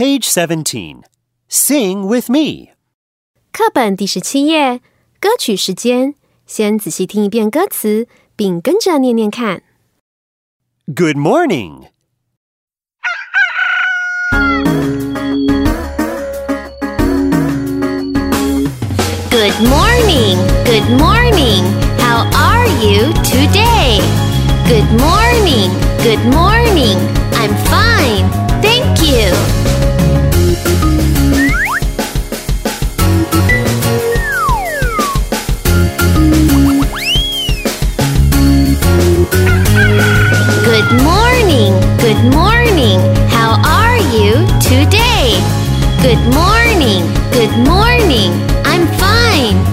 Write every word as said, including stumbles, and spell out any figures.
Page seventeen. Sing with me. 课本第十七页，歌曲时间。先仔细听一遍歌词，并跟着念念看。 Good morning. Good morning, good morning. How are you today? Good morning, good morning. I'm fine, thank you. Good morning, good morning. How are you today? Good morning, good morning. I'm fine,